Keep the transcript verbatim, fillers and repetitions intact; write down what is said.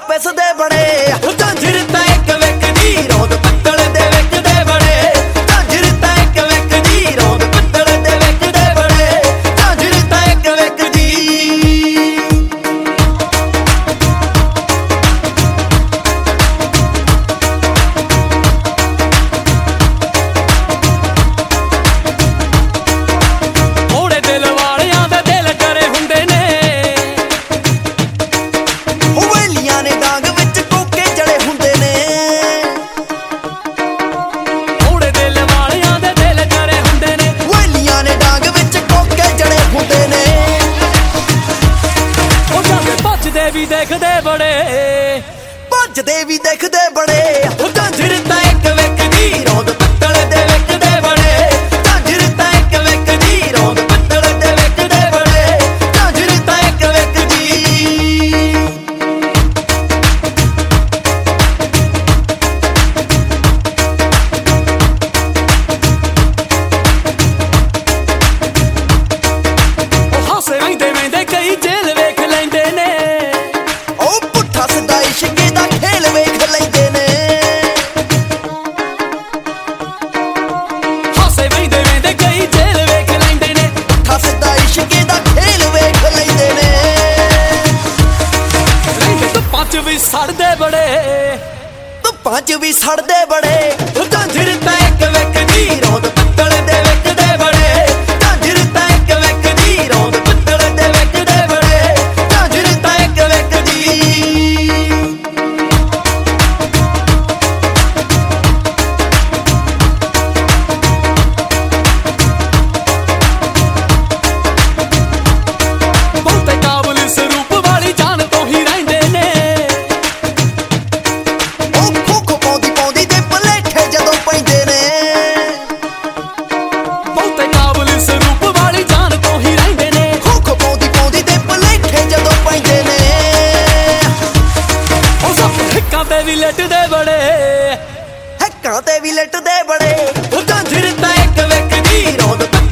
ਪਿਸਦੇ ਬੜੇ ਝਾਂਜਰ ਤਾਂ ਇੱਕ ਵੇਖਦੀ ਰੋਂਦ ਪਿੱਤਲ ਦੇ ਵੇਖਦੇ ਬੜੇ ਝਾਂਜਰ ਤਾਂ ਇੱਕ ਵੇਖਦੀ ਰੋਂਦ ਪਿੱਤਲ ਦੇ ਵੇਖਦੇ ਬੜੇ ਝਾਂਜਰ ਤਾਂ ਇੱਕ ਵੇਖਦੀ ਵੀ ਦੇਖਦੇ ਬੜੇ ਭੱਜਦੇ ਵੀ ਦੇਖਦੇ ਬੜੇ ਝਾਂਜਰ ਤਾਂ ਇੱਕ ਵੇਖਦੀ ਰੋਂਦ ਪਿੱਤਲ ਦੇ ਵੇਖਦੇ ਬੜੇ ਝਾਂਜਰ ਤਾਂ ਇੱਕ ਵੇਖਦੀ ਰੋਂਦ ਪਿੱਤਲ ਦੇ ਵੇਖਦੇ ਬੜੇ ਝਾਂਜਰ ਤਾਂ ਇੱਕ ਵੇਖਦੀ ਉਹ ਹਾਸੇ ਵਹਿੰਦੇ ਵਹਿੰਦੇ ਕਈ ਜੇਲ੍ਹ ਵੇਖ ਲੈਂਦੇ ਨੇ ਇਸ਼ਕੇ ਦਾ ਖੇਲ ਵੇਖ ਲੈਂਦੇ ਨੇ ਹਾਸੇ ਵਹਿੰਦੇ ਵਹਿੰਦੇ ਕਈ ਜੇਲ੍ਹ ਵੇਖ ਲੈਂਦੇ ਨੇ ਪੁੱਠਾ ਸਿੱਧਾ ਇਸ਼ਕੇ ਦਾ ਖੇਲ ਵੇਖ ਲੈਂਦੇ ਨੇ ਰਹਿੰਦੇ ਧੁੱਪਾਂ 'ਚ ਵੀ ਸੜਦੇ ਬੜੇ ਧੁੱਪਾਂ 'ਚ ਵੀ ਸੜਦੇ ਬੜੇ ਝਾਂਜਰ ਤਾਂ ਇੱਕ ਵੇਖਦੀ ਰੋਂਦ ਪਿੱਤਲ ਦੇ ਵੇਖਦੇ ਬੜੇ ਝਾਂਜਰ ਤਾਂ ਇੱਕ ਵੇਖਦੀ ਰੋਂਦ ਪਿੱਤਲ ਦੇ ਵੇਖਦੇ ਬੜੇ ਝਾਂਜਰ ਤਾਂ ਇੱਕ ਵੇਖਦੀ ਤੇ ਵੀ ਲਟਦੇ ਬੜੇ ਹੱਕਾਂ ਤੇ ਵੀ ਲਟਦੇ ਬੜੇ ਝਾਂਜਰ ਤਾਂ ਇੱਕ ਵੇਖਦੀ ਰੋਂਦ